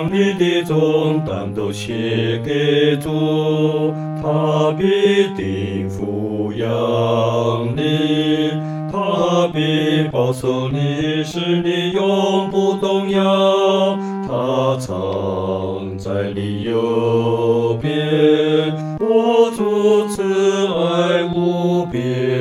将你的重担都卸给主，他必定抚养你，他必保守你，使你永不动摇。他常在你右边，我主慈爱无边，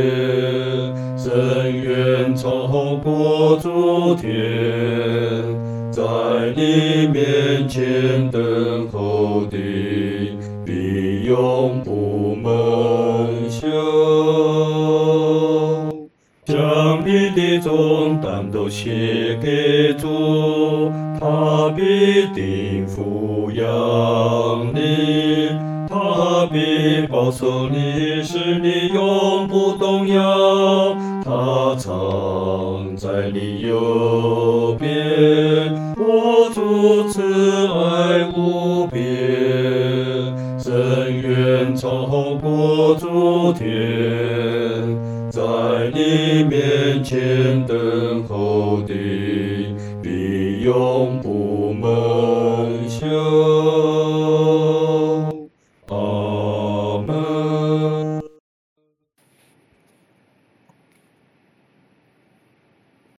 深渊超过诸天，在你面前等候的，必永不蒙羞。将你的重担都卸给主，他必定抚养你，他必保守你，使你永不动摇。他常在你右边，我主慈爱无边，深渊超过诸天，在你面前等候的，必永不蒙羞。